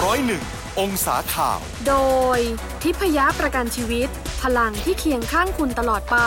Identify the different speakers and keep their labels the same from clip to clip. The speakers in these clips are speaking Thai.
Speaker 1: 101 องศาข่าว
Speaker 2: โดยทิพยประกันชีวิตพลังที่เคียงข้างคุณตลอดไป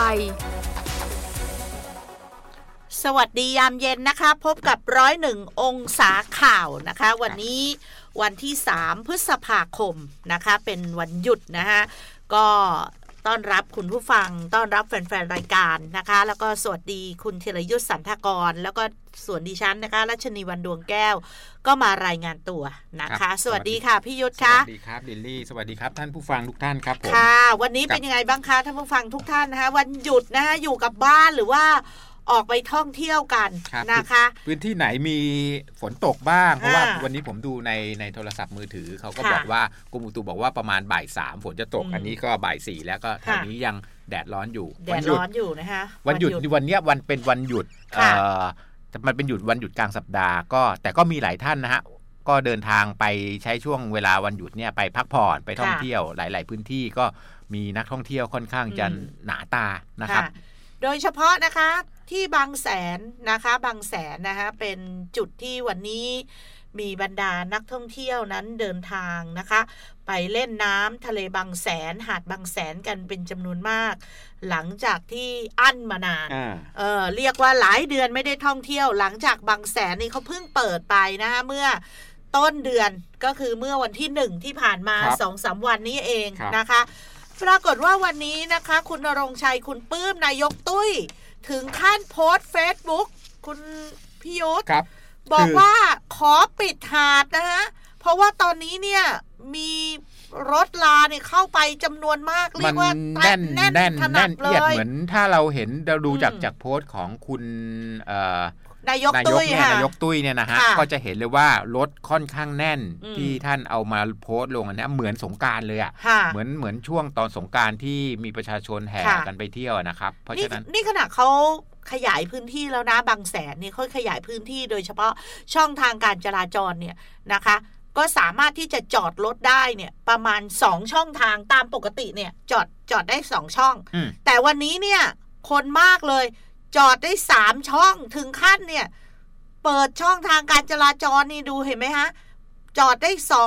Speaker 3: สวัสดียามเย็นนะคะพบกับ101องศาข่าวนะคะวันนี้วันที่3พฤษภาคมนะคะเป็นวันหยุดนะคะก็ต้อนรับคุณผู้ฟังต้อนรับแฟนๆรายการนะคะแล้วก็สวัสดีคุณธีรยุทธสันทกรแล้วก็ส่วนดิฉันนะคะรัชนีวรรณดวงแก้วก็มารายงานตัวนะคะสวัสดีค่ะพี่ยุทธคะ
Speaker 4: สวัสดีครับลิลลี่สวัสดีครับท่านผู้ฟังทุกท่านครับผม
Speaker 3: ค่ะวันนี้เป็นยังไงบ้างคะท่านผู้ฟังทุกท่านนะคะวันหยุดนะคะอยู่กับบ้านหรือว่าออกไปท่องเที่ยวกันนะคะ
Speaker 4: พื้นที่ไหนมีฝนตกบ้างเพราะว่าวันนี้ผมดูในโทรศัพท์มือถือเขาก็บอกว่ากรมอุตุบอกว่าประมาณบ่าย3ฝนจะตกอันนี้ก็บ่าย4แล้วก็ตอนนี้ยังแดดร้อนอยู่
Speaker 3: แดดร้อนอยู่นะคะ
Speaker 4: วันหยุดวันนี้วันเป็นวันหยุดมันเป็นวันหยุดกลางสัปดาห์ก็แต่ก็มีหลายท่านนะฮะก็เดินทางไปใช้ช่วงเวลาวันหยุดเนี่ยไปพักผ่อนไปท่องเที่ยวหลายๆพื้นที่ก็มีนักท่องเที่ยวค่อนข้างจะหนาตานะครับ
Speaker 3: โดยเฉพาะนะคะที่บางแสนนะคะบางแสนนะคะเป็นจุดที่วันนี้มีบรรดานักท่องเที่ยวนั้นเดินทางนะคะไปเล่นน้ำทะเลบางแสนหาดบางแสนกันเป็นจำนวนมากหลังจากที่อั้นมานานเรียกว่าหลายเดือนไม่ได้ท่องเที่ยวหลังจากบางแสนนี่เขาเพิ่งเปิดไปนะคะเมื่อต้นเดือนก็คือเมื่อวันที่1ที่ผ่านมา 2-3 วันนี้เองนะคะปรากฏว่าวันนี้นะคะคุณณรงค์ชัยคุณปื้มนายกตุ้ยถึงขั้นโพสต์ Facebook คุณพี่ยุทธบอกว่าขอปิดหาดนะฮะเพราะว่าตอนนี้เนี่ยมีรถลาเนี่ยเข้าไปจำนวนมากเรียกว่า
Speaker 4: แน่นเอียดเหมือนถ้าเราเห็นเราดูจากโพสต์ของคุณ
Speaker 3: นายกตุ้
Speaker 4: ยเนี่ยนะฮะก็จะเห็นเลยว่ารถค่อนข้างแน่นที่ท่านเอามาโพสต์ลงนะเหมือนสงกรานต์เลยอ่ะเหมือนช่วงตอนสงกรานต์ที่มีประชาชนแห่กันไปเที่ยวนะครับเพราะฉะนั้น
Speaker 3: นี่ขณะเขาขยายพื้นที่แล้วนะบางแสนเนี่ยเขาขยายพื้นที่โดยเฉพาะช่องทางการจราจรเนี่ยนะคะก็สามารถที่จะจอดรถได้เนี่ยประมาณ2ช่องทางตามปกติเนี่ยจอดได้2ช่องแต่วันนี้เนี่ยคนมากเลยจอดได้3ช่องถึงขั้นเนี่ยเปิดช่องทางการจราจรนี่ดูเห็นไหมฮะจอดได้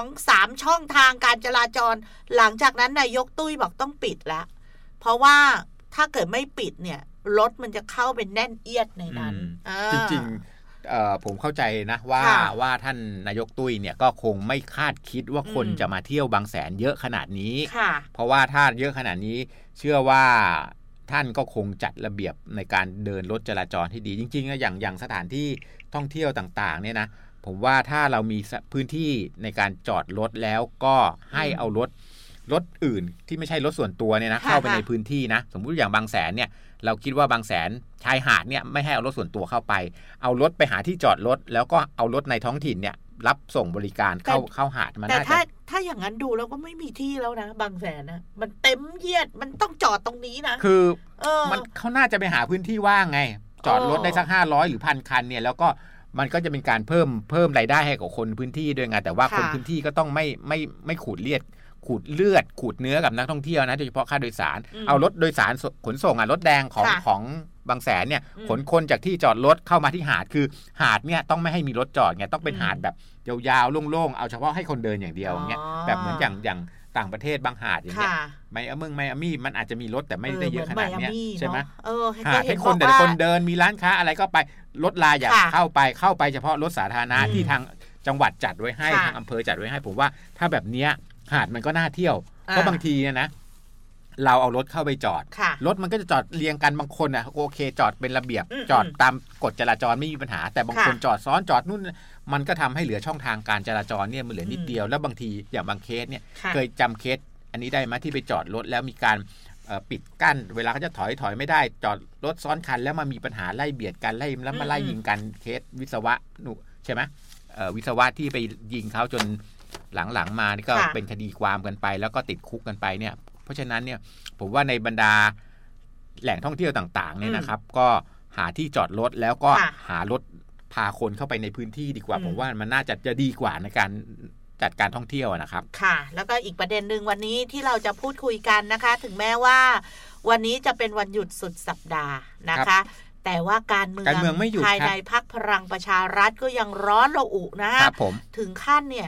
Speaker 3: 2-3 ช่องทางการจราจรหลังจากนั้นนายกตุ้ยบอกต้องปิดแล้วเพราะว่าถ้าเกิดไม่ปิดเนี่ยรถมันจะเข้าเป็นแน่นเอียดในนั้น
Speaker 4: จริงๆผมเข้าใจนะว่าท่านนายกตุ้ยเนี่ยก็คงไม่คาดคิดว่าคนจะมาเที่ยวบางแสนเยอะขนาดนี้เพราะว่าถ้าเยอะขนาดนี้เชื่อว่าท่านก็คงจัดระเบียบในการเดินรถจราจรที่ดีจริงๆนะอย่างสถานที่ท่องเที่ยวต่างๆเนี่ยนะผมว่าถ้าเรามีพื้นที่ในการจอดรถแล้วก็ให้เอารถอื่นที่ไม่ใช่รถส่วนตัวเนี่ยนะเข้าไปในพื้นที่นะสมมุติอย่างบางแสนเนี่ยเราคิดว่าบางแสนชายหาดเนี่ยไม่ให้เอารถส่วนตัวเข้าไปเอารถไปหาที่จอดรถแล้วก็เอารถในท้องถิ่นเนี่ยรับส่งบริการเข้าหาดมัน
Speaker 3: แต่ถ้าอย่างนั้นดูแล้วก็ไม่มีที่แล้วนะบางแสนนะมันเต็มเยียดมันต้องจอดตรงนี้นะ
Speaker 4: คือมันเขาน่าจะไปหาพื้นที่ว่างไงจอดรถได้สัก500หรือ1,000 คันเนี่ยแล้วก็มันก็จะเป็นการเพิ่มรายได้ให้กับคนพื้นที่ด้วยไงแต่ว่าคนพื้นที่ก็ต้องไม่ขูดเลือดขูดเนื้อกับนักท่องเที่ยวนะโดยเฉพาะค่าโดยสารเอารถโดยสารขนส่งรถแดงของบางแสนเนี่ยขนคนจากที่จอดรถเข้ามาที่หาดคือหาดเนี่ยต้องไม่ให้มีรถจอดไงต้องเป็นหาดแบบยาวๆโล่งๆเอาเฉพาะให้คนเดินอย่างเดียวเงี้ยแบบเหมือนอย่างต่างประเทศบางหาดอย่างเงี้ยไมอามี่มันอาจจะมีรถแต่ไม่ได้เยอะขนาดนี้ใช่ไหมหาดให้คนแต่คนเดินมีร้านค้าอะไรก็ไปรถลาอยากเข้าไปเฉพาะรถสาธารณะที่ทางจังหวัดจัดไว้ให้ทางอำเภอจัดไว้ให้ผมว่าถ้าแบบเนี้ยหาดมันก็น่าเที่ยวเพราะบางทีนะเราเอารถเข้าไปจอดรถมันก็จะจอดเรียงกันบางคนโอเคจอดเป็นระเบียบจอดตามกฎจราจรไม่มีปัญหาแต่บางคนจอดซ้อนจอดนู่นมันก็ทำให้เหลือช่องทางการจราจรเนี่ยมันเหลือนิดเดียวแล้วบางทีอย่างบางเคสเนี่ยเคยจำเคสอันนี้ได้ไหมที่ไปจอดรถแล้วมีการปิดกั้นเวลาเขาจะถอยไม่ได้จอดรถซ้อนคันแล้วมามีปัญหาไล่เบียดกันแล้วมาไล่ยิงกันเคสวิศวะใช่ไหมวิศวะที่ไปยิงเขาจนหลังๆมานี่ก็เป็นคดีความกันไปแล้วก็ติดคุกกันไปเนี่ยเพราะฉะนั้นเนี่ยผมว่าในบรรดาแหล่งท่องเที่ยวต่างๆเนี่ยนะครับก็หาที่จอดรถแล้วก็หารถพาคนเข้าไปในพื้นที่ดีกว่าผมว่ามันน่าจะดีกว่าในการจัดการท่องเที่ยวนะครับ
Speaker 3: ค่ะแล้วก็อีกประเด็นนึงวันนี้ที่เราจะพูดคุยกันนะคะถึงแม้ว่าวันนี้จะเป็นวันหยุดสุดสัปดาห์นะคะแต่ว่าการเมืองภายในพรรคพลังประชารัฐก็ยังร้อนระอุนะถึงขั้นเนี่ย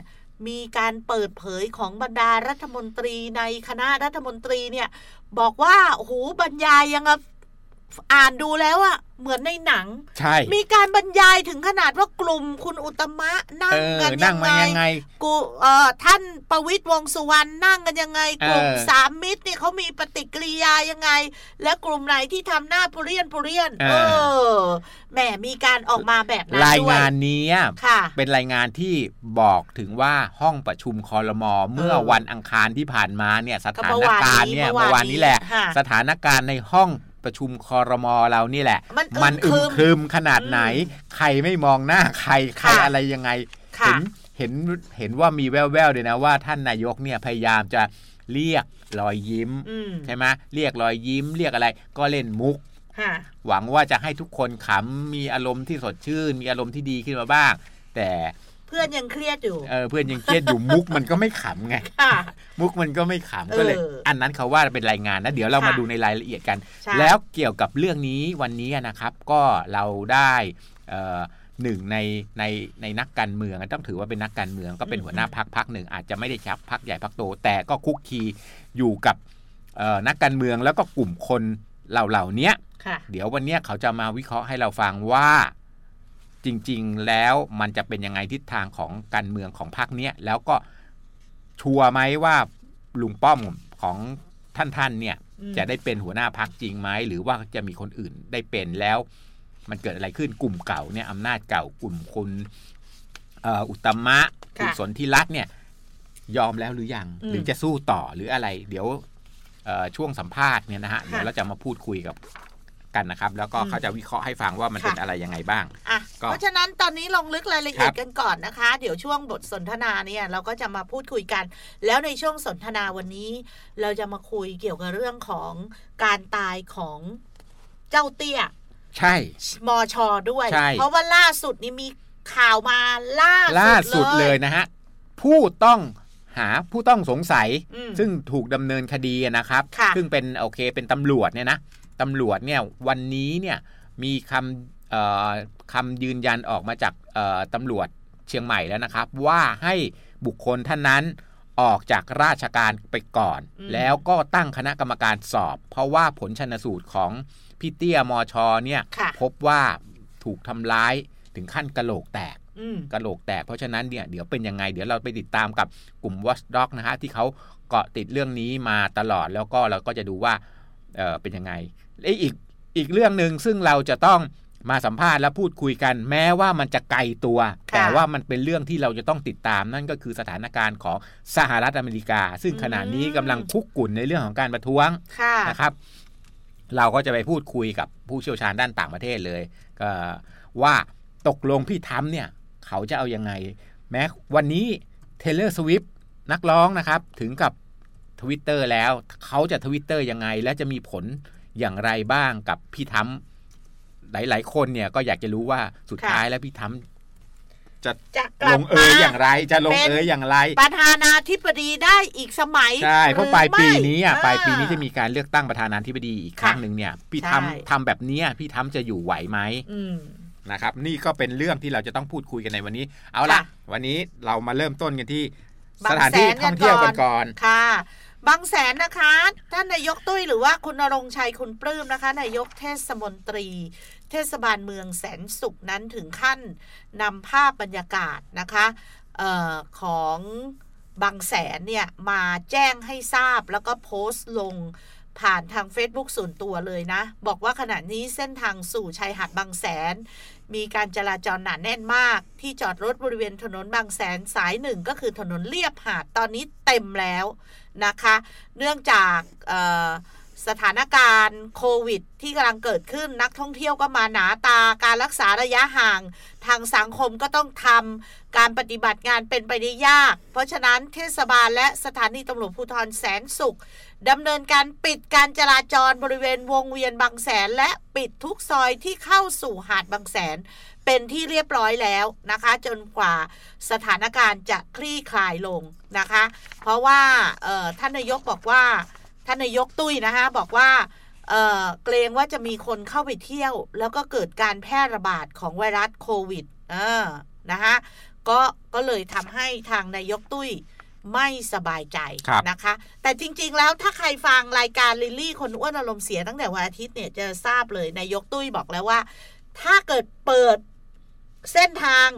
Speaker 3: มีการเปิดเผยของบรรดารัฐมนตรีในคณะรัฐมนตรีเนี่ยบอกว่าโอ้โหบรรยายยังอ่านดูแล้วอะเหมือนในหนัง
Speaker 4: ใช่
Speaker 3: มีการบรรยายถึงขนาดว่ากลุ่มคุณอุตมะนั่งกันยังไงท่านประวิตรวงษ์สุวรรณนั่งกันยังไงกลุ่มสามมิตรนี่เขามีปฏิกิริยายังไงและกลุ่มไหนที่ทำหน้าปุเรียนแหมมีการออกมาแบบนั้นด้วยราย
Speaker 4: งานนี้เป็นรายงานที่บอกถึงว่าห้องประชุมครม.เมื่อวันอังคารที่ผ่านมาเนี่ยสถานการณ์เนี่ยเมื่อวานนี้แหละสถานการณ์ในห้องประชุมครม.เรานี่แหละมันอึมครึมขนาดไหนใครไม่มองหน้าใครอะไรยังไงเห็นว่ามีแว่วๆเลยนะว่าท่านนายกเนี่ยพยายามจะเรียกรอยยิ้มใช่ไหมเรียกรอยยิ้มเรียกอะไรก็เล่นมุกหวังว่าจะให้ทุกคนขำมีอารมณ์ที่สดชื่นมีอารมณ์ที่ดีขึ้นมาบ้างแต่
Speaker 3: เพื่อนยังเครียดอยู่
Speaker 4: เพื่อนยังเครียดอยู่มุกมันก็ไม่ขำไงมุกมันก็ไม่ขำก็เลยอันนั้นเขาว่าเป็นรายงานนะเดี๋ยวเรามาดูในรายละเอียดกันแล้วเกี่ยวกับเรื่องนี้วันนี้นะครับก็เราได้หนึ่งในนักการเมืองต้องถือว่าเป็นนักการเมืองก็เป็นหัวหน้าพรรคหนึ่งอาจจะไม่ได้ชักพรรคใหญ่พรรคโตแต่ก็คุกคีอยู่กับนักการเมืองแล้วก็กลุ่มคนเหล่านี้เดี๋ยววันนี้เขาจะมาวิเคราะห์ให้เราฟังว่าจริงๆแล้วมันจะเป็นยังไงทิศทางของการเมืองของพรรคเนี้ยแล้วก็ชัวร์ไหมว่าลุงป้อมของท่านเนี่ยจะได้เป็นหัวหน้าพรรคจริงไหมหรือว่าจะมีคนอื่นได้เป็นแล้วมันเกิดอะไรขึ้นกลุ่มเก่าเนี่ยอำนาจเก่ากลุ่มคุณอุตมะคุณสนธิรัตน์เนี่ยยอมแล้วหรือยังหรือจะสู้ต่อหรืออะไรเดี๋ยวช่วงสัมภาษณ์เนี่ยนะฮะเดี๋ยวเราจะมาพูดคุยกับกันนะครับแล้วก็เขาจะวิเคราะห์ให้ฟังว่ามันเป็นอะไรยังไงบ้าง
Speaker 3: เพราะฉะนั้นตอนนี้ลงลึกรายละเอียดกันก่อนนะคะเดี๋ยวช่วงบทสนทนาเนี่ยเราก็จะมาพูดคุยกันแล้วในช่วงสนทนาวันนี้เราจะมาคุยเกี่ยวกับเรื่องของการตายของเจ้าเตี้ย
Speaker 4: ใช่
Speaker 3: มช.ด้วยเพราะว่าล่าสุดนี้มีข่าวมาล่า
Speaker 4: สุดเลยนะฮะผู้ต้องสงสัยซึ่งถูกดำเนินคดีนะครับซึ่งเป็นเป็นตำรวจเนี่ยนะตำรวจเนี่ยวันนี้เนี่ยมีคำยืนยันออกมาจากตำรวจเชียงใหม่แล้วนะครับว่าให้บุคคลท่านนั้นออกจากราชการไปก่อนแล้วก็ตั้งคณะกรรมการสอบเพราะว่าผลชันสูตรของพี่เตี้ยมช.เนี่ยพบว่าถูกทำร้ายถึงขั้นกะโหลกแตกเพราะฉะนั้นเนี่ยเดี๋ยวเป็นยังไงเดี๋ยวเราไปติดตามกับกลุ่ม Watchdog นะฮะที่เขาเกาะติดเรื่องนี้มาตลอดแล้วก็เราก็จะดูว่าเป็นยังไงอีกเรื่องนึงซึ่งเราจะต้องมาสัมภาษณ์และพูดคุยกันแม้ว่ามันจะไกลตัวแต่ว่ามันเป็นเรื่องที่เราจะต้องติดตามนั่นก็คือสถานการณ์ของสหรัฐอเมริกาซึ่งขณะนี้กำลังคุกกุ่นในเรื่องของการประท้วงนะครับเราก็จะไปพูดคุยกับผู้เชี่ยวชาญด้านต่างประเทศเลยก็ว่าตกลงพี่ทรัมป์เนี่ยเขาจะเอายังไงแม้วันนี้เทย์เลอร์สวิฟต์นักร้องนะครับถึงกับTwitter แล้วเขาจะ Twitter ยังไงและจะมีผลอย่างไรบ้างกับพี่ทรัมป์หลายๆคนเนี่ยก็อยากจะรู้ว่าสุดท้ายแล้วพี่ทรัมป์จะลงอย่างไรจะลงอย่างไร
Speaker 3: ประธานาธิบดีได้อีกสมัย
Speaker 4: ใช่เพราะปลายปีนี้จะมีการเลือกตั้งประธานาธิบดีอีกครั้งนึงเนี่ยพี่ทรัมป์ทำแบบนี้พี่ทรัมป์จะอยู่ไหวไหมนะครับนี่ก็เป็นเรื่องที่เราจะต้องพูดคุยกันในวันนี้เอาล่ะวันนี้เรามาเริ่มต้นกันที่สถานที่ท่องเที่ยวกันก่อน
Speaker 3: ค่ะบางแสนนะคะท่านนายกตุ้ยหรือว่าคุณณรงค์ชัยคุณปลื้มนะคะนายกเทศมนตรีเทศบาลเมืองแสนสุขนั้นถึงขั้นนำภาพบรรยากาศนะคะของบางแสนเนี่ยมาแจ้งให้ทราบแล้วก็โพสต์ลงผ่านทาง Facebook ส่วนตัวเลยนะบอกว่าขณะนี้เส้นทางสู่ชายหาดบางแสนมีการจราจรหนาแน่นมากที่จอดรถบริเวณถนนบางแสนสาย1ก็คือถนนเลียบหาดตอนนี้เต็มแล้วนะคะเนื่องจากสถานการณ์โควิดที่กำลังเกิดขึ้นนักท่องเที่ยวก็มาหนาตาการรักษาระยะห่างทางสังคมก็ต้องทำการปฏิบัติงานเป็นไปได้ยากเพราะฉะนั้นเทศบาลและสถานีตำรวจภูธรแสนสุขดำเนินการปิดการจราจรบริเวณวงเวียนบางแสนและปิดทุกซอยที่เข้าสู่หาดบางแสนเป็นที่เรียบร้อยแล้วนะคะจนกว่าสถานการณ์จะคลี่คลายลงนะคะเพราะว่าท่านนายกบอกว่าท่านนายกตุ้ยนะคะบอกว่าเกรงว่าจะมีคนเข้าไปเที่ยวแล้วก็เกิดการแพร่ระบาดของไวรัสโควิดนะคะก็เลเลยทำให้ทางนายกตุ้ยไม่สบายใจนะคะแต่จริงๆแล้วถ้าใครฟังรายการลิลลี่คนอ้วนอารมณ์เสียตั้งแต่วันอาทิตย์เนี่ยจะทราบเลยนายกตุ้ยบอกแล้วว่าถ้าเกิดเปิดเส้นทาง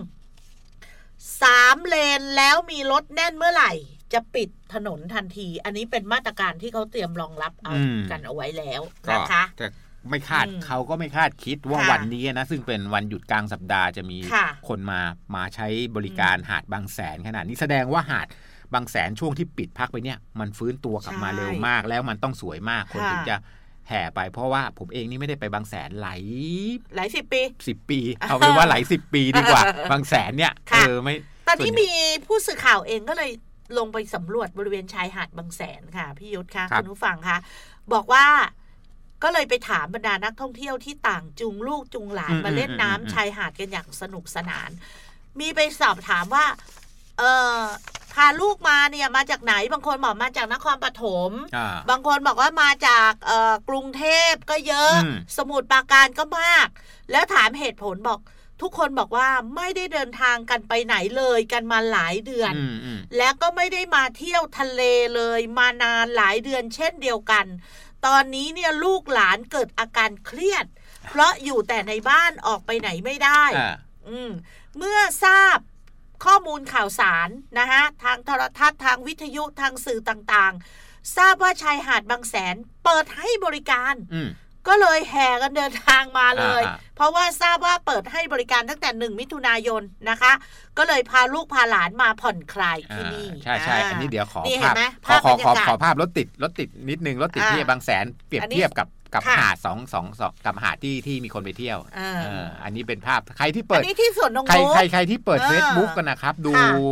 Speaker 3: 3 เลนแล้วมีรถแน่นเมื่อไหร่จะปิดถนนทันทีอันนี้เป็นมาตรการที่เขาเตรียมรองรับเอากันเอาไว้แล้วนะคะ
Speaker 4: ไม่คาดเขาก็ไม่คาดคิดว่าวันนี้นะซึ่งเป็นวันหยุดกลางสัปดาห์จะมีคนมาใช้บริการหาดบางแสนขนาดนี้แสดงว่าหาดบางแสนช่วงที่ปิดพักไปเนี่ยมันฟื้นตัวกลับมาเร็วมากแล้วมันต้องสวยมากคนถึงจะแห่ไปเพราะว่าผมเองนี่ไม่ได้ไปบางแสนหลาย10 ปีเอาเป็นว่าหลาย10 ปีดีกว่าบางแสนเนี่ยไม่
Speaker 3: ตอนที่มีผู้สื่อข่าวเองก็เลยลงไปสำรวจบริเวณชายหาดบางแสนค่ะพี่ยุทธค่ะคุณผู้ฟังค่ะบอกว่าก็เลยไปถามบรรดานักท่องเที่ยวที่ต่างจูงลูกจูงหลานมาเล่นน้ำชายหาดกันอย่างสนุกสนานมีไปสอบถามว่าพาลูกมาเนี่ยมาจากไหนบางคนบอกมาจากนครปฐมบางคนบอกว่ามาจากกรุงเทพก็เยอะสมุทรปราการก็มากแล้วถามเหตุผลบอกทุกคนบอกว่าไม่ได้เดินทางกันไปไหนเลยกันมาหลายเดือนแล้วก็ไม่ได้มาเที่ยวทะเลเลยมานานหลายเดือนเช่นเดียวกันตอนนี้เนี่ยลูกหลานเกิดอาการเครียดเพราะอยู่แต่ในบ้านออกไปไหนไม่ได้เมื่อทราบข้อมูลข่าวสารนะฮะทางโทรทัศน์ทางวิทยุทางสื่อต่างๆทราบว่าชายหาดบางแสนเปิดให้บริการก็เลยแห่กันเดินทางมาเลยเพราะว่าทราบว่าเปิดให้บริการตั้งแต่1 มิถุนายนนะคะก็เลยพาลูกพาหลานมาผ่อนคลายที่นี่
Speaker 4: ใช่อันนี้เดี๋ยวขอภาพรถติดนิดนึงรถติดที่บางแสนเปรียบเทียบกับหาด2กับหาดที่มีคนไปเที่ยวอันนี้เป็นภาพใครที่เปิด
Speaker 3: ที่สวนนงนุช
Speaker 4: ใครที่เปิด Facebook กันนะครับดู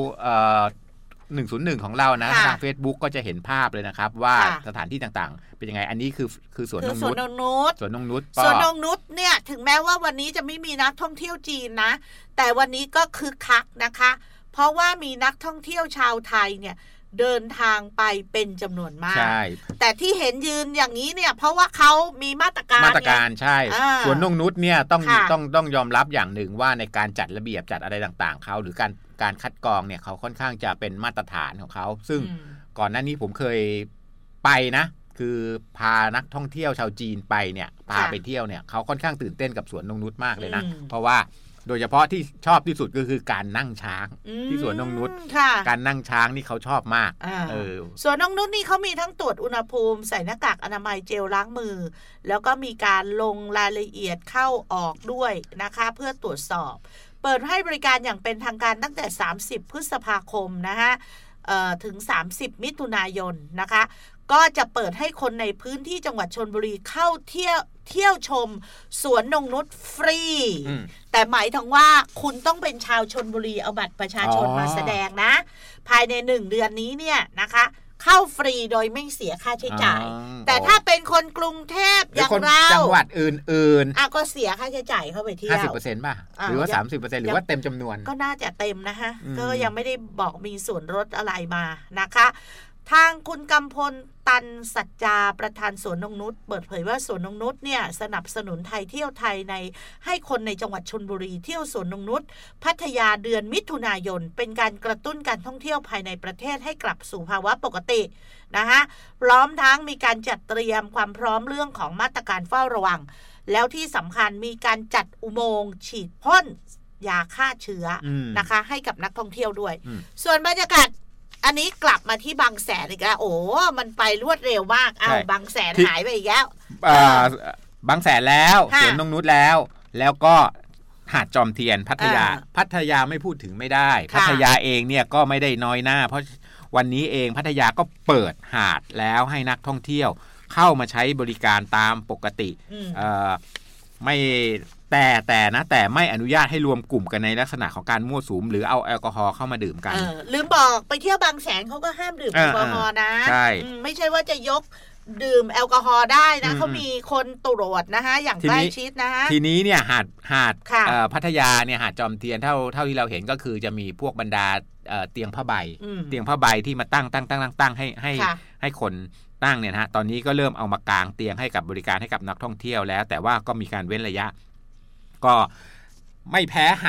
Speaker 4: 101ของเรานะทาง Facebook ก็จะเห็นภาพเลยนะครับว่าสถานที่ต่างๆเป็นยังไงอันนี้คือสวนนงนุชสวนนงนุช
Speaker 3: เนี่ยถึงแม้ว่าวันนี้จะไม่มีนักท่องเที่ยวจีนนะแต่วันนี้ก็คึกคักนะคะเพราะว่ามีนักท่องเที่ยวชาวไทยเนี่ยเดินทางไปเป็นจำนวนมากแต่ที่เห็นยืนอย่างนี้เนี่ยเพราะว่าเขามีมาตรการ
Speaker 4: ใช่สวนนงนุชเนี่ยต้องยอมรับอย่างหนึ่งว่าในการจัดระเบียบจัดอะไรต่างๆเขาหรือการคัดกรองเนี่ยเขาค่อนข้างจะเป็นมาตรฐานของเขาซึ่งก่อนหน้านี้ผมเคยไปนะคือพานักท่องเที่ยวชาวจีนไปเนี่ยพาไปเที่ยวเนี่ยเขาค่อนข้างตื่นเต้นกับสวนนงนุชมากเลยนะเพราะว่าโดยเฉพาะที่ชอบที่สุดก็คือการนั่งช้างที่สวนนงนุชการนั่งช้างนี่เขาชอบมาก
Speaker 3: สวนนงนุชนี่เขามีทั้งตรวจอุณหภูมิใส่หน้ากากอนามัยเจลล้างมือแล้วก็มีการลงรายละเอียดเข้าออกด้วยนะคะเพื่อตรวจสอบเปิดให้บริการอย่างเป็นทางการตั้งแต่30 พฤษภาคมนะคะถึง30 มิถุนายนนะคะก็จะเปิดให้คนในพื้นที่จังหวัดชลบุรีเข้าเที่ยวชมสวนนงนุชฟรีแต่หมายถึงว่าคุณต้องเป็นชาวชลบุรีเอาบัตรประชาชนมาแสดงนะภายใน1 เดือนนี้เนี่ยนะคะเข้าฟรีโดยไม่เสียค่าใช้จ่ายแต่ถ้าเป็นคนกรุงเทพอย่างเรา
Speaker 4: จังหวัดอื่น
Speaker 3: ๆก็เสียค่าใช้จ่ายเข้าไปเที่ยว
Speaker 4: 50% ป่ะหรือว่า 30% หรือว่าเต็มจำนวน
Speaker 3: ก็น่าจะเต็มนะคะก็ยังไม่ได้บอกมีส่วนลดอะไรมานะคะทางคุณกำพลตันสัจจาประธานสวนนงนุชเปิดเผยว่าสวนนงนุชเนี่ยสนับสนุนไทยเที่ยวไทยให้คนในจังหวัดชลบุรีเที่ยวสวนนงนุชพัทยาเดือนมิถุนายนเป็นการกระตุ้นการท่องเที่ยวภายในประเทศให้กลับสู่ภาวะปกตินะคะพร้อมทั้งมีการจัดเตรียมความพร้อมเรื่องของมาตรการเฝ้าระวังแล้วที่สำคัญมีการจัดอุโมงค์ฉีดพ่นยาฆ่าเชื้อนะคะให้กับนักท่องเที่ยวด้วยส่วนบรรยากาศอันนี้กลับมาที่บางแสนอีกแล้วโอ้มันไปรวดเร็วมากบางแสนหายไปอีกแล้ว
Speaker 4: บางแสนแล้วสวนนงนุชแล้วก็หาดจอมเทียนพัทยาไม่พูดถึงไม่ได้พัทยาเองเนี่ยก็ไม่ได้น้อยหน้าเพราะวันนี้เองพัทยาก็เปิดหาดแล้วให้นักท่องเที่ยวเข้ามาใช้บริการตามปกติไม่แต่ไม่อนุญาตให้รวมกลุ่มกันในลักษณะของการมั่วสุมหรือเอาแอลกอฮอล์เข้ามาดื่มกัน
Speaker 3: ลืมบอกไปเที่ยวบางแสนเขาก็ห้ามดื่มแอลกอฮอล์นะไม่ใช่ว่าจะยกดื่มแอลกอฮอล์ได้นะเขามีคนตรวจนะคะอย่างใกล้ชิดนะฮะ
Speaker 4: ทีนี้เนี่ยหาดพัทยาเนี่ยหาดจอมเทียนเท่าที่เราเห็นก็คือจะมีพวกบรรดาเตียงผ้าใบที่มาตั้งให้คนตั้งเนี่ยนะฮะตอนนี้ก็เริ่มเอามากางเตียงให้กับบริการให้กับนักท่องเที่ยวแล้วแต่ว่าก็มีการเว้นระยะก็ไม่แพ้หาด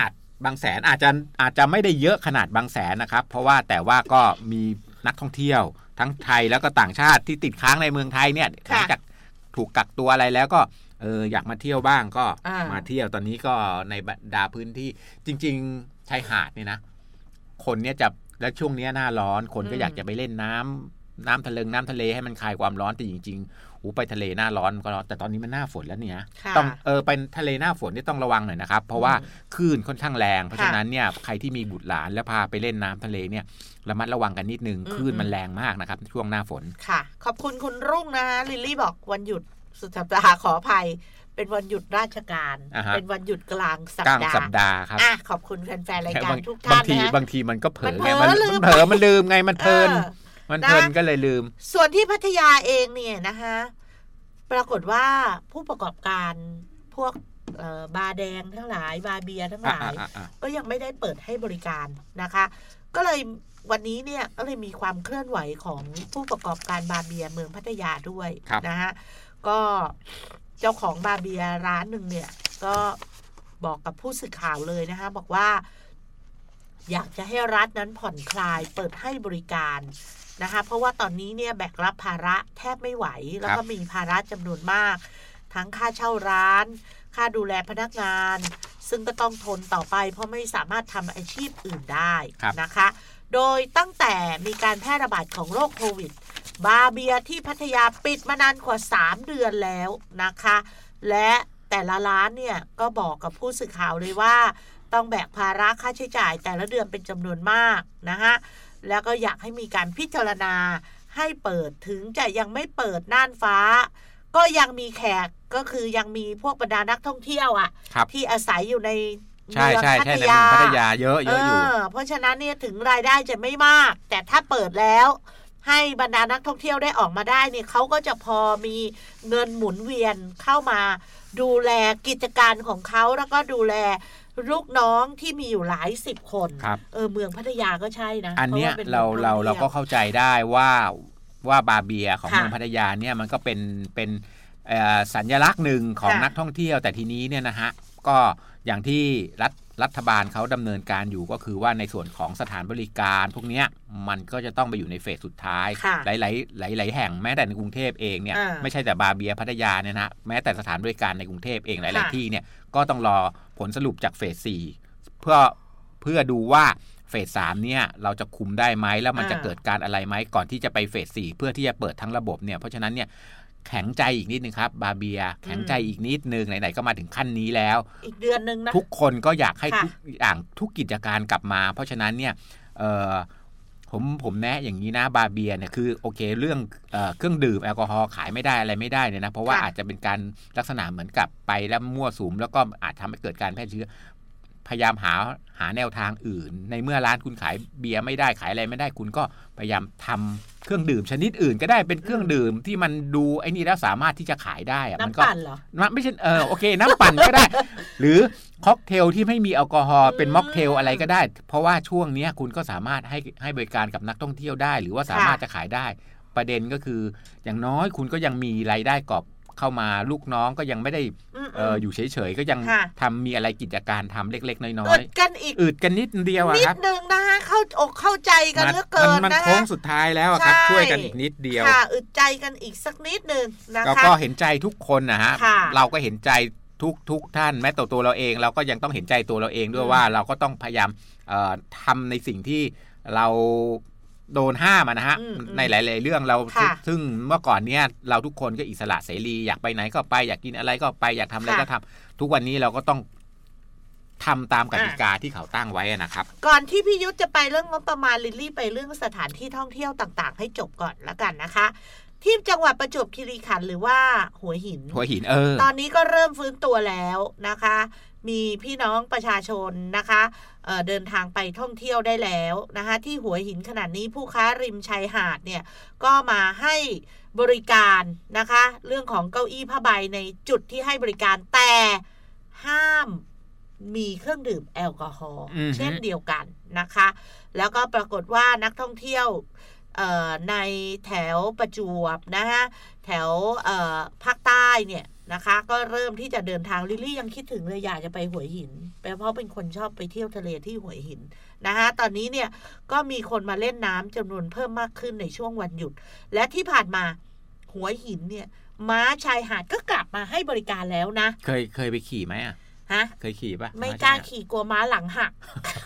Speaker 4: บางแสนอาจจะไม่ได้เยอะขนาดบางแสนนะครับเพราะว่าแต่ว่าก็มีนักท่องเที่ยวทั้งไทยแล้วก็ต่างชาติที่ติดค้างในเมืองไทยเนี่ยหลังจากถูกกักตัวอะไรแล้วก็อยากมาเที่ยวบ้างก็มาเที่ยวตอนนี้ก็ในบรรดาพื้นที่จริงๆชายหาดเนี่ยนะคนเนี่ยจะแล้วช่วงนี้หน้าร้อนคนก็อยากจะไปเล่นน้ำทะเลให้มันคลายความร้อนแต่จริงๆไปทะเลหน้าร้อนก็ร้อนแต่ตอนนี้มันหน้าฝนแล้วเนี่ยต้องไปทะเลหน้าฝนนี่ต้องระวังหน่อยนะครับเพราะว่าคลื่นค่อนข้างแรงเพราะฉะนั้นเนี่ยใครที่มีบุตรหลานแล้วพาไปเล่นน้ำทะเลเนี่ยระมัดระวังกันนิดนึงคลื่นมันแรงมากนะครับช่วงหน้าฝน
Speaker 3: ค่ะขอบคุณคุณรุ่งนะลิลลี่บอกวันหยุดสุดสัปดาห์ขออภัยเป็นวันหยุดราชการเป็นวันหยุดกลางสัปดาห์
Speaker 4: ครับ
Speaker 3: ขอบคุณแฟนๆรายการทุกท่านนะ
Speaker 4: บางทีมันก็เผลอไงมันลืมไงมันเพลินก็เลยลืม
Speaker 3: ส่วนที่พัทยาเองเนี่ยนะคะปรากฏว่าผู้ประกอบการพวกบาร์แดงทั้งหลายบาร์เบียร์ทั้งหลายก็ยังไม่ได้เปิดให้บริการนะคะก็เลยวันนี้เนี่ยก็เลยมีความเคลื่อนไหวของผู้ประกอบการบาร์เบียร์เมืองพัทยาด้วยนะฮะก็เจ้าของบาร์เบียร์ร้านหนึ่งเนี่ยก็บอกกับผู้สื่อข่าวเลยนะคะบอกว่าอยากจะให้รัฐนั้นผ่อนคลายเปิดให้บริการนะคะเพราะว่าตอนนี้เนี่ยแบกรับภาระแทบไม่ไหวแล้วก็มีภาระจำนวนมากทั้งค่าเช่าร้านค่าดูแลพนักงานซึ่งก็ต้องทนต่อไปเพราะไม่สามารถทำอาชีพอื่นได้นะคะโดยตั้งแต่มีการแพร่ระบาดของโรคโควิดบาร์เบียร์ที่พัทยาปิดมานานกว่า3 เดือนแล้วนะคะและแต่ละร้านเนี่ยก็บอกกับผู้สื่อข่าวเลยว่าต้องแบกภาระค่าใช้จ่ายแต่ละเดือนเป็นจำนวนมากนะคะแล้วก็อยากให้มีการพิจารณาให้เปิดถึงจะยังไม่เปิดน่านฟ้าก็ยังมีแขกก็คือยังมีพวกบรรดานักท่องเที่ยวที่อาศัยอยู่ในเมืองพัทยา
Speaker 4: เยอะอยู่
Speaker 3: เพราะฉะนั้นเนี่ยถึงรายได้จะไม่มากแต่ถ้าเปิดแล้วให้บรรดานักท่องเที่ยวได้ออกมาได้เนี่ยเขาก็จะพอมีเงินหมุนเวียนเข้ามาดูแลกิจการของเขาแล้วก็ดูแลลูกน้องที่มีอยู่หลาย10 คนเมืองพัทยาก็ใช่นะ
Speaker 4: อันเนี้ยเราก็เข้าใจได้ว่าบาร์เบียของเมืองพัทยาเนี่ยมันก็เป็นสัญลักษณ์หนึ่งของนักท่องเที่ยวแต่ทีนี้เนี่ยนะฮะก็อย่างที่รัฐบาลเขาดำเนินการอยู่ก็คือว่าในส่วนของสถานบริการพวกนี้มันก็จะต้องไปอยู่ในเฟสสุดท้ายหลายแห่งแม้แต่ในกรุงเทพเองเนี่ยไม่ใช่แต่บาร์เบียพัทยาเนี่ยนะแม้แต่สถานบริการในกรุงเทพเองหลายๆที่เนี่ยก็ต้องรอผลสรุปจากเฟส4เพื่อดูว่าเฟส3เนี่ยเราจะคุมได้ไหมแล้วมันจะเกิดการอะไรไหมก่อนที่จะไปเฟส4เพื่อที่จะเปิดทั้งระบบเนี่ยเพราะฉะนั้นเนี่ยแข็งใจอีกนิดนึงครับบาร์เบียแข็งใจอีกนิดนึงไหนๆก็มาถึงขั้นนี้แล้ว
Speaker 3: อีกเดือนนึงนะ
Speaker 4: ทุกคนก็อยากให้ทุกอย่างทุกกิจการกลับมาเพราะฉะนั้นเนี่ยผมแนะอย่างนี้นะบาร์เบียเนี่ยคือโอเคเรื่องเครื่องดื่มแอลกอฮอล์ขายไม่ได้อะไรไม่ได้เนี่ยนะเพราะว่าอาจจะเป็นการลักษณะเหมือนกับไปแล้วมั่วสุมแล้วก็อาจทำให้เกิดการแพร่เชื้อพยายามหาแนวทางอื่นในเมื่อร้านคุณขายเบียร์ไม่ได้ขายอะไรไม่ได้คุณก็พยายามทำเครื่องดื่มชนิดอื่นก็ได้เป็นเครื่องดื่มที่มันดูไอ้นี่แล้วสามารถที่จะขายได้อะ
Speaker 3: มันก็น้ำปั่นเหรอ
Speaker 4: ไม่ใช่โอเคน้ำปั่นก็ได้ หรือค็อกเทลที่ไม่มีแอลกอฮอล์เป็นม็อกเทลอะไรก็ได้เพราะว่าช่วงนี้คุณก็สามารถให้บริการกับนักท่องเที่ยวได้หรือว่าสามารถจะขายได้ประเด็นก็คืออย่างน้อยคุณก็ยังมีรายได้กอบเข้ามาลูกน้องก็ยังไม่ได้อยู่เฉยๆก็ยังทำมีอะไรกิจการทำเล็กๆน้อย
Speaker 3: ๆอึ
Speaker 4: ดกันนิดเดียว
Speaker 3: ครับนิดนึงนะคะเข้าใจกันเหลือเกินนะ
Speaker 4: มันโค้งสุดท้ายแล้วครับช่วยกันอีกนิดเดียว
Speaker 3: ค่ะอึดใจกันอีกสักนิดนึงนะคะ
Speaker 4: ก็เห็นใจทุกคนนะฮะเราก็เห็นใจทุกท่านแม้ตัวเราเองเราก็ยังต้องเห็นใจตัวเราเองด้วยว่าเราก็ต้องพยายามทำในสิ่งที่เราโดนห้ามนะฮะในหลายๆเรื่องเราซึ่งเมื่อก่อนเนี้ยเราทุกคนก็อิสระเสรีอยากไปไหนก็ไปอยากกินอะไรก็ไปอยากทำอะไรก็ทำทุกวันนี้เราก็ต้องทำตามกติกาที่เขาตั้งไว้นะครับ
Speaker 3: ก่อนที่พี่ยุทธจะไปเรื่องงบประมาณลิลลี่ไปเรื่องสถานที่ท่องเที่ยวต่างๆให้จบก่อนละกันนะคะที่จังหวัดประจวบคีรีขันธ์หรือว่าหัวหินตอนนี้ก็เริ่มฟื้นตัวแล้วนะคะมีพี่น้องประชาชนนะคะเดินทางไปท่องเที่ยวได้แล้วนะคะที่หัวหินขนาดนี้ผู้ค้าริมชายหาดเนี่ยก็มาให้บริการนะคะเรื่องของเก้าอี้ผ้าใบในจุดที่ให้บริการแต่ห้ามมีเครื่องดื่มแอลกอฮอล์เช่นเดียวกันนะคะแล้วก็ปรากฏว่านักท่องเที่ยวในแถวประจวบนะฮะแถวภาคใต้เนี่ยนะคะก็เริ่มที่จะเดินทางลิลลี่ยังคิดถึงเลยอยากจะไปหัวหินเพราะเป็นคนชอบไปเที่ยวทะเลที่หัวหินนะคะตอนนี้เนี่ยก็มีคนมาเล่นน้ำจำนวนเพิ่มมากขึ้นในช่วงวันหยุดและที่ผ่านมาหัวหินเนี่ยม้าชายหาดก็กลับมาให้บริการแล้วนะ
Speaker 4: เคยไปขี่ไหมอ่ะ
Speaker 3: ฮะ
Speaker 4: เคยขี่ปะ
Speaker 3: ไม่กล้าขี่กลัวม้าหลังหัก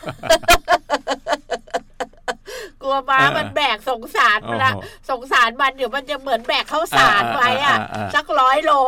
Speaker 3: กลัวม้ามันแบกสงสารมันละสงสารมันเดี๋ยวมันจะเหมือนแบกข้าวสารไว้อ่ะสัก100 โล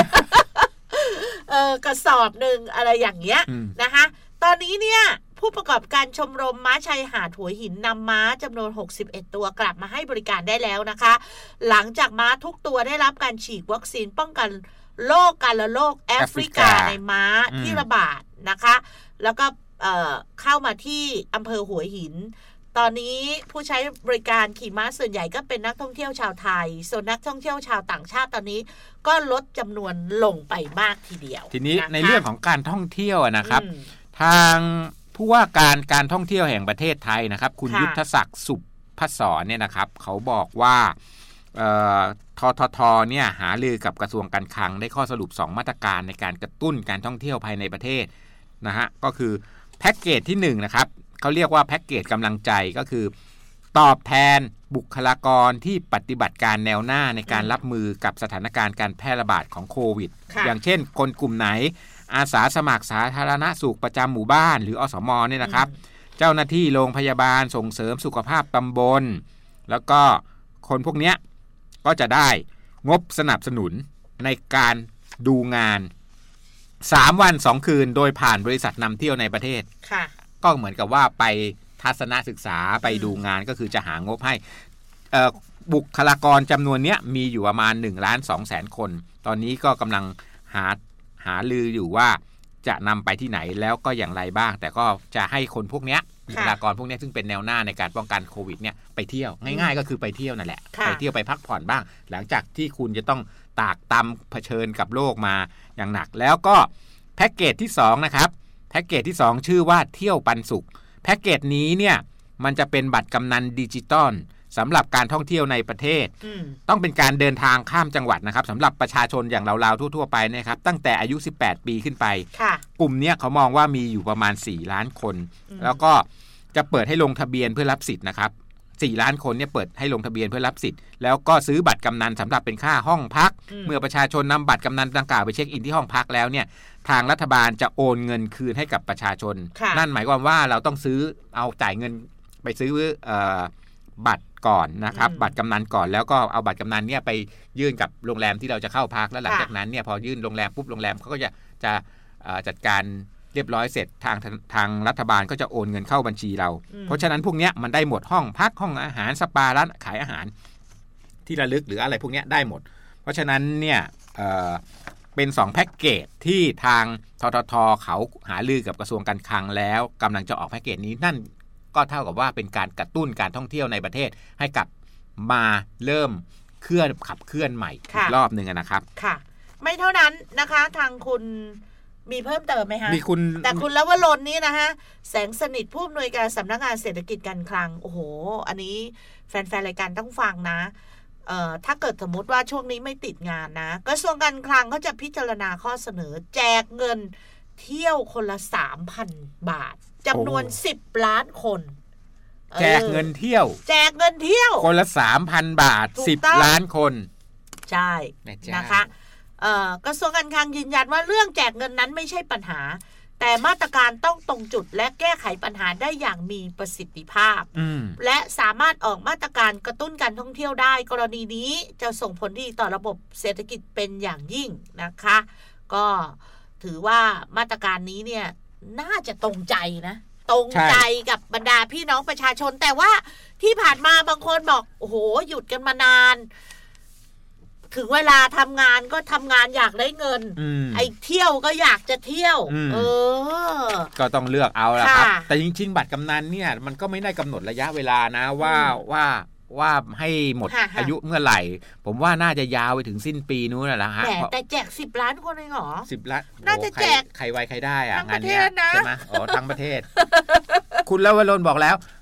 Speaker 3: กระสอบนึงอะไรอย่างเงี้ยนะคะตอนนี้เนี่ยผู้ประกอบการชมรมม้าชายหาดหัวหินนำม้าจำนวน61ตัวกลับมาให้บริการได้แล้วนะคะหลังจากม้าทุกตัวได้รับการฉีดวัคซีนป้องกันโรคกาฬโรคแอฟริกาในม้าที่ระบาดนะคะแล้วก็เข้ามาที่อำเภอหัวหินตอนนี้ผู้ใช้บริการขี่ม้าส่วนใหญ่ก็เป็นนักท่องเที่ยวชาวไทยส่วนนักท่องเที่ยวชาวต่างชาติตอนนี้ก็ลดจำนวนลงไปมากทีเดียว
Speaker 4: ทีนี้ในเรื่องของการท่องเที่ยวนะครับทางผู้ว่าการท่องเที่ยวแห่งประเทศไทยนะครับคุณยุทธศักดิ์สุพศรเนี่ยนะครับเขาบอกว่าทททเนี่ยหารือกับกระทรวงการคลังได้ข้อสรุป2มาตรการในการกระตุ้นการท่องเที่ยวภายในประเทศนะฮะก็คือแพ็กเกจที่1นะครับเขาเรียกว่าแพ็กเกจกำลังใจก็คือตอบแทนบุคลากรที่ปฏิบัติการแนวหน้าในการรับมือกับสถานการณ์การแพร่ระบาดของโควิดอย่างเช่นคนกลุ่มไหนอาสาสมัครสาธารณสุขประจำหมู่บ้านหรืออสมเนี่ยนะครับเจ้าหน้าที่โรงพยาบาลส่งเสริมสุขภาพตำบลแล้วก็คนพวกเนี้ยก็จะได้งบสนับสนุนในการดูงาน3 วัน 2 คืนโดยผ่านบริษัทนำเที่ยวในประเทศก็เหมือนกับว่าไปทัศนศึกษาไปดูงานก็คือจะหางบให้บุคลากรจำนวนนี้มีอยู่ประมาณ1,200,000 คนตอนนี้ก็กำลังหาลืออยู่ว่าจะนำไปที่ไหนแล้วก็อย่างไรบ้างแต่ก็จะให้คนพวกนี้บุคลากรพวกนี้ซึ่งเป็นแนวหน้าในการป้องกันโควิดเนี่ยไปเที่ยวง่ายๆก็คือไปเที่ยวนั่นแหละไปเที่ยวไปพักผ่อนบ้างหลังจากที่คุณจะต้องตากตำเผชิญกับโลกมาอย่างหนักแล้วก็แพ็กเกจที่2นะครับแพ็กเกจที่2ชื่อว่าเที่ยวปันสุขแพ็กเกจนี้เนี่ยมันจะเป็นบัตรกำนันดิจิตอลสำหรับการท่องเที่ยวในประเทศต้องเป็นการเดินทางข้ามจังหวัดนะครับสำหรับประชาชนอย่างเราๆทั่วๆไปนะครับตั้งแต่อายุ18 ปีขึ้นไปกลุ่มนี้เขามองว่ามีอยู่ประมาณ4 ล้านคนแล้วก็จะเปิดให้ลงทะเบียนเพื่อรับสิทธิ์นะครับ4 ล้านคนเนี่ยเปิดให้ลงทะเบียนเพื่อรับสิทธิ์แล้วก็ซื้อบัตรกำนันสำหรับเป็นค่าห้องพักเมื่อประชาชนนำบัตรกำนันดังกล่าวไปเช็คอินที่ห้องพักแล้วเนี่ยทางรัฐบาลจะโอนเงินคืนให้กับประชาชนนั่นหมายความว่าเราต้องซื้อเอาจ่ายเงินไปซื้อบัตรก่อนนะครับบัตรกำนันก่อนแล้วก็เอาบัตรกำนันเนี่ยไปยื่นกับโรงแรมที่เราจะเข้าพักแล้วหลังจากนั้นเนี่ยพอยื่นโรงแรมปุ๊บโรงแรมเขาก็จะจัดการเรียบร้อยเสร็จทางรัฐบาลก็จะโอนเงินเข้าบัญชีเราเพราะฉะนั้นพวกเนี้ยมันได้หมดห้องพักห้องอาหารสปาร้านขายอาหารที่ระลึกหรืออะไรพวกเนี้ยได้หมดเพราะฉะนั้นเนี่ยเป็น2แพ็กเกจที่ทางทททเขาหารือกับกระทรวงการคลังแล้วกำลังจะออกแพ็กเกจนี้นั่นก็เท่ากับว่าเป็นการกระตุ้นการท่องเที่ยวในประเทศให้กลับมาเริ่มขับเคลื่อนใหม่อีกรอบนึงนะครับ
Speaker 3: ค่ะไม่เท่านั้นนะคะทางคุณมีเพิ่มเติมไหมคะ
Speaker 4: มีคุณ
Speaker 3: แต่คุณลวรนนี่นะฮะแสงสนิทผู้อำนวยการสำนักงานเศรษฐกิจการคลังโอ้โหอันนี้แฟนๆรายการต้องฟังนะถ้าเกิดสมมติว่าช่วงนี้ไม่ติดงานนะกระทรวงการคลังเขาจะพิจารณาข้อเสนอแจกเงินเที่ยวคนละ 3,000 บาทจำนวน10 ล้านคน
Speaker 4: แจกเงินเที่ยวคนละ 3,000 บาท10 ล้านคน
Speaker 3: ใช่นะคะกระทรวงการคลังยืนยันว่าเรื่องแจกเงินนั้นไม่ใช่ปัญหาแต่มาตรการต้องตรงจุดและแก้ไขปัญหาได้อย่างมีประสิทธิภาพและสามารถออกมาตรการกระตุ้นการท่องเที่ยวได้กรณีนี้จะส่งผลดีต่อระบบเศรษฐกิจเป็นอย่างยิ่งนะคะก็ถือว่ามาตรการนี้เนี่ยน่าจะตรงใจนะตรงใจกับบรรดาพี่น้องประชาชนแต่ว่าที่ผ่านมาบางคนบอกโอ้โหหยุดกันมานานถึงเวลาทำงานก็ทำงานอยากได้เงินไอ้เที่ยวก็อยากจะเที่ยว
Speaker 4: ก็ต้องเลือกเอาละครับแต่จริงๆบัตรกำนันเนี่ยมันก็ไม่ได้กำหนดระยะเวลานะว่าให้หมดอายุเมื่อไหร่ผมว่าน่าจะยาวไปถึงสิ้นปีนู้นแหละฮะ
Speaker 3: แต่แจก10 ล้านคนเองเหรอ
Speaker 4: 10 ล้าน
Speaker 3: น่าจะแจก
Speaker 4: ใครไวใครได้อะงานนี้ใช่ไหมทั้งประเทศคุณลวรนบอกแล้ว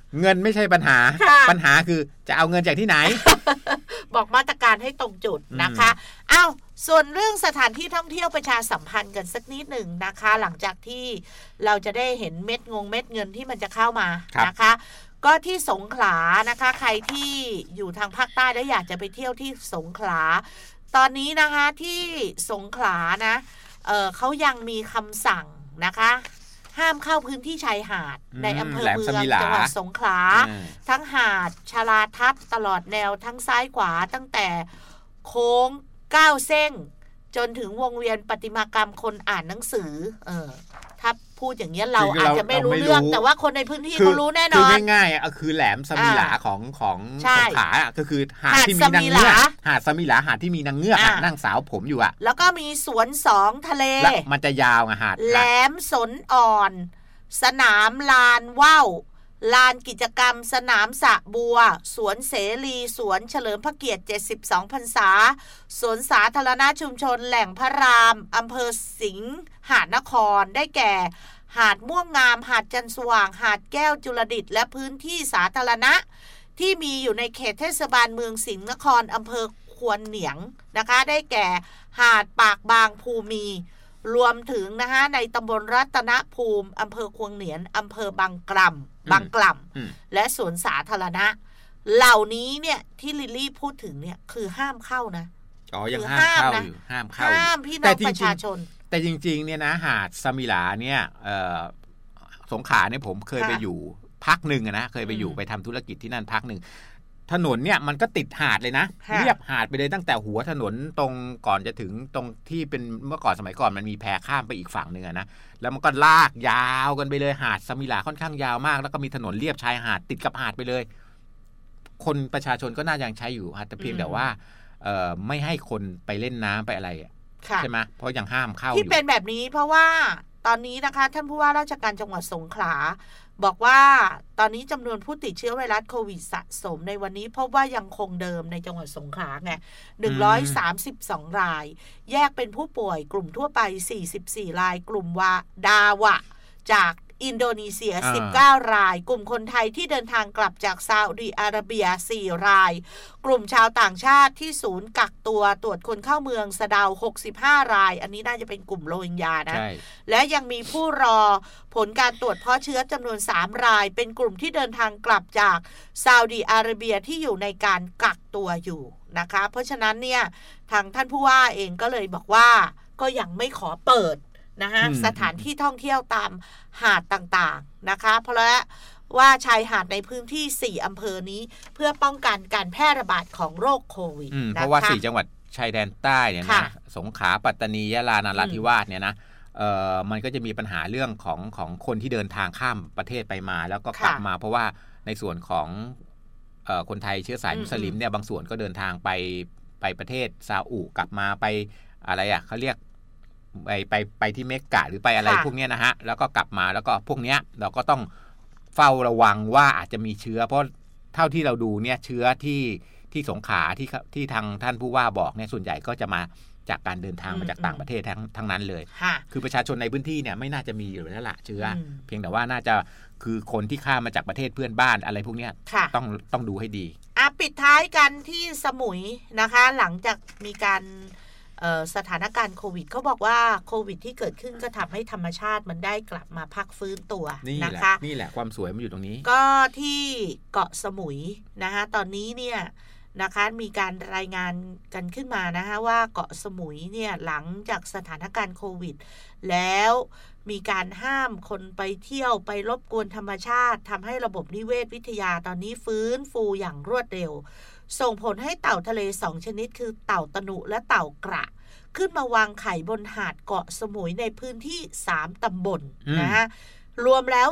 Speaker 4: เงินไม่ใช่ปัญหาปัญหาคือจะเอาเงินจากที่ไหน
Speaker 3: บอกมาตรการให้ตรงจุดนะคะอ้าวส่วนเรื่องสถานที่ท่องเที่ยวประชาสัมพันธ์กันสักนิดหนึ่งนะคะหลังจากที่เราจะได้เห็นเม็ดเงินที่มันจะเข้ามานะคะก็ที่สงขลานะคะใครที่อยู่ทางภาคใต้แล้วอยากจะไปเที่ยวที่สงขลาตอนนี้นะคะที่สงขลานะเขายังมีคำสั่งนะคะห้ามเข้าพื้นที่ชายหาดในอำเภอเมืองจังหวัดสงขลาทั้งหาดชลาทับตลอดแนวทั้งซ้ายขวาตั้งแต่โค้ง9เส้นจนถึงวงเวียนประติมากรรมคนอ่านหนังสือถ้าพูดอย่างนี้เราอาจจะไม่รู้เรื่องแต่ว่าคนในพื้นที่เขารู้แน่นอนคือ
Speaker 4: ง่ายๆคือแหลมสมิหลาของสงขลาก็คือหาดที่มีนางเงือกหาดสมิหลาหาดที่มีนางเงือกนั่งสาวผมอยู่
Speaker 3: แล้วก็มีสวน2ทะเล
Speaker 4: แล้วมันจะยาวหาด
Speaker 3: แหลมสนอ่อนสนามลานว่าวลานกิจกรรมสนามสระบัวสวนเสรีสวนเฉลิมพระเกียรติ72พรรษาสวนสาธารณะชุมชนแหล่งพระรามอำเภอสิงหนครได้แก่หาดม่วงงามหาดจันทร์สว่างหาดแก้วจุลดิษฐ์และพื้นที่สาธารณะที่มีอยู่ในเขตเทศบาลเมืองสิงห์นครอำเภอควนเหนียงนะคะได้แก่หาดปากบางภูมีรวมถึงนะคะในตำบลรัตนภูมิอำเภอควนเหนียงอำเภอบางกล่ำและสวนสาธารณะเหล่านี้เนี่ยที่ลิลลี่พูดถึงเนี่ยคือห้ามเข้านะ
Speaker 4: ยังห้ามเข้าอยู่
Speaker 3: ห้ามพี่น้องประชาชน
Speaker 4: แต่จริงๆเนี่ยนะหาดสมิหลาเนี่ยสงขลาเนี่ยผมเคยไปอยู่พักหนึ่งนะเคยไปอยู่ไปทำธุรกิจที่นั่นพักหนึ่งถนนเนี่ยมันก็ติดหาดเลยนะเรียบหาดไปเลยตั้งแต่หัวถนนตรงก่อนจะถึงตรงที่เป็นเมื่อก่อนสมัยก่อนมันมีแพข้ามไปอีกฝั่งหนึ่งนะแล้วมันก็ลากยาวกันไปเลยหาดสมิหลาค่อนข้างยาวมากแล้วก็มีถนนเลียบชายหาดติดกับหาดไปเลยคนประชาชนก็น่ายังใช้อยู่แต่เพียงแต่ว่าไม่ให้คนไปเล่นน้ำไปอะไรใช่ไหมเพราะยังห้ามเข้า
Speaker 3: ที่เป็นแบบนี้เพราะว่าตอนนี้นะคะท่านผู้ว่าราชการจังหวัดสงขลาบอกว่าตอนนี้จำนวนผู้ติดเชื้อไวรัสโควิดสะสมในวันนี้พบว่ายังคงเดิมในจังหวัดสงขลาไง132รายแยกเป็นผู้ป่วยกลุ่มทั่วไป44รายกลุ่มดาวะจากอินโดนีเซีย19รายกลุ่มคนไทยที่เดินทางกลับจากซาอุดิอาระเบีย4รายกลุ่มชาวต่างชาติที่ศูนย์กักตัวตรวจคนเข้าเมืองสะเดา65รายอันนี้น่าจะเป็นกลุ่มโรฮิงญานะและยังมีผู้รอผลการตรวจเพาะเชื้อจำนวน3รายเป็นกลุ่มที่เดินทางกลับจากซาอุดิอาระเบียที่อยู่ในการกักตัวอยู่นะคะเพราะฉะนั้นเนี่ยทางท่านผู้ว่าเองก็เลยบอกว่าก็ยังไม่ขอเปิดนะคะสถานที่ท่องเที่ยวตามหาดต่างๆนะคะเพราะว่าชายหาดในพื้นที่4อำเภอนี้เพื่อป้องกันการแพร่ระบาดของโรคโควิด
Speaker 4: เพราะว่า4จังหวัดชายแดนใต้เนี่ยนะสงขลาปัตตานียะลานราธิวาสเนี่ยนะมันก็จะมีปัญหาเรื่องของคนที่เดินทางข้ามประเทศไปมาแล้วก็กลับมาเพราะว่าในส่วนของคนไทยเชื้อสายมุสลิมเนี่ยบางส่วนก็เดินทางไปประเทศซาอุกลับมาไปอะไรเขาเรียกไปที่เมกะหรือไปอะไรพวกนี้นะฮะแล้วก็กลับมาแล้วก็พวกเนี้ยเราก็ต้องเฝ้าระวังว่าอาจจะมีเชื้อเพราะเท่าที่เราดูเนี่ยเชื้อที่สงขลาที่ทางท่านผู้ว่าบอกเนี่ยส่วนใหญ่ก็จะมาจากการเดินทางมาจากต่างประเทศทั้งนั้นเลยคือประชาชนในพื้นที่เนี่ยไม่น่าจะมีอยู่แล้วล่ะเชื้อเพียงแต่ว่าน่าจะคือคนที่ข้ามมาจากประเทศเพื่อนบ้านอะไรพวกนี้ต้องดูให้ดี
Speaker 3: ปิดท้ายกันที่สมุยนะคะหลังจากมีการสถานการณ์โควิดเขาบอกว่าโควิดที่เกิดขึ้นก็ทำให้ธรรมชาติมันได้กลับมาพักฟื้นตัวนะคะ
Speaker 4: นี่แหละความสวยมันอยู่ตรงนี้
Speaker 3: ก็ที่เกาะสมุยนะคะตอนนี้เนี่ยนะคะมีการรายงานกันขึ้นมานะคะว่าเกาะสมุยเนี่ยหลังจากสถานการณ์โควิดแล้วมีการห้ามคนไปเที่ยวไปรบกวนธรรมชาติทำให้ระบบนิเวศวิทยาตอนนี้ฟื้นฟูอย่างรวดเร็วส่งผลให้เต่าทะเล2ชนิดคือเต่าตะหนุและเต่ากระขึ้นมาวางไข่บนหาดเกาะสมุยในพื้นที่3ตำบลนะฮะรวมแล้ว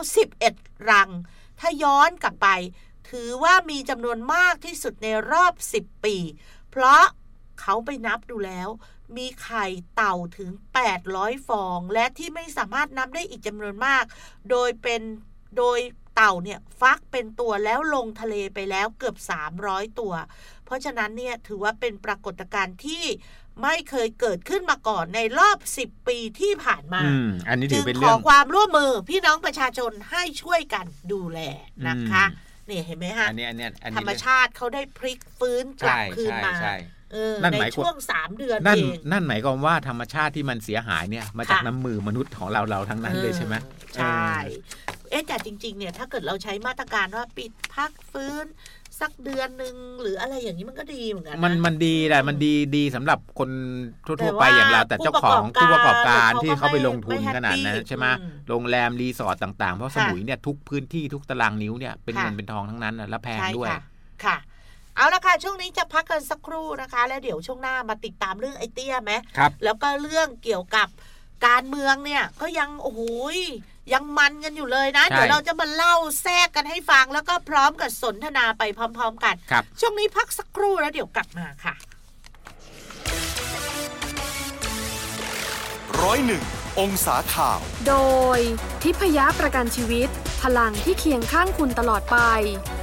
Speaker 3: 11รังถ้าย้อนกลับไปถือว่ามีจำนวนมากที่สุดในรอบ10ปีเพราะเขาไปนับดูแล้วมีไข่เต่าถึง800ฟองและที่ไม่สามารถนับได้อีกจำนวนมากโดยเต่าเนี่ยฟักเป็นตัวแล้วลงทะเลไปแล้วเกือบ300ตัวเพราะฉะนั้นเนี่ยถือว่าเป็นปรากฏการณ์ที่ไม่เคยเกิดขึ้นมาก่อนในรอบ10 ปีที่ผ่านมา
Speaker 4: อันนี้ถือเป็น
Speaker 3: เรื่
Speaker 4: อง
Speaker 3: ขอความร่วมมือพี่น้องประชาชนให้ช่วยกันดูแลนะคะนี่เห็นไหมฮะธรรมชาติเขาได้พลิกฟื้นกลับคืนมาในช่วง3 เดือนเอง
Speaker 4: นั่นหมายความว่าธรรมชาติที่มันเสียหายเนี่ยมาจากน้ำมือมนุษย์ของเราทั้งนั้นเลยใช่ไหม
Speaker 3: ใช่แต่จริงๆเนี่ยถ้าเกิดเราใช้มาตรการว่าปิดพักฟื้นสักเดือนนึงหรืออะไรอย่างนี้มันก็ดีเหมือนกันนะ
Speaker 4: มันดีแหละมันดีสำหรับคนทั่วไปอย่างเราแต่เจ้าของผู้ประกอบการที่เขาไปลงทุนขนาดนั้นใช่ไหมโรงแรมรีสอร์ทต่างๆเพราะสมุยเนี่ยทุกพื้นที่ทุกตารางนิ้วเนี่ยเป็นเงินเป็นทองทั้งนั้นและแพงด้วย
Speaker 3: ค่ะเอาละค่ะช่วงนี้จะพักกันสักครู่นะคะแล้วเดี๋ยวช่วงหน้ามาติดตามเรื่องไอเตี้ยไหมแล้วก็เรื่องเกี่ยวกับการเมืองเนี่ยก็ยังโอ้โหยังมันกันอยู่เลยนะเดี๋ยวเราจะมาเล่าแทรกกันให้ฟังแล้วก็พร้อมกับสนทนาไปพร้อมๆกันช่วงนี้พักสักครู่แล้วเดี๋ยวกลับมาค่ะ
Speaker 1: 101 องศาข่าว
Speaker 2: โดยทิพยประกันชีวิตพลังที่เคียงข้างคุณตลอดไป